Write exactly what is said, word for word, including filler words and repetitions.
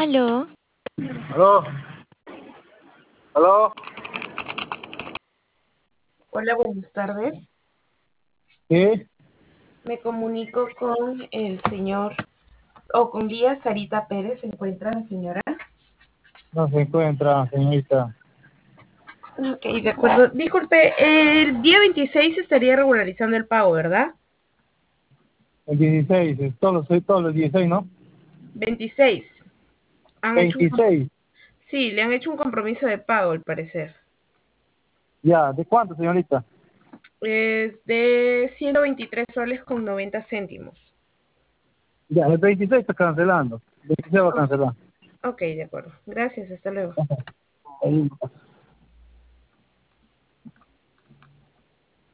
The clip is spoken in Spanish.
Aló. Aló, aló, Hola, buenas tardes. sí, Me comunico con el señor, o con guía Sarita Pérez. ¿Se encuentra la señora? no se encuentra, señorita. Ok, de acuerdo. Disculpe, el día veintiséis estaría regularizando el pago, ¿verdad? El dieciséis, es todos los, todos los dieciséis, ¿no? veintiséis. Han hecho un, com- veintiséis, sí, le han hecho un compromiso de pago, al parecer. ya, ¿de cuánto, señorita? Es de ciento veintitrés soles con noventa céntimos. Ya, el veintiséis está cancelando, el veintiséis va a Ok, cancelar. ok, de acuerdo. Gracias, hasta luego. Ahí.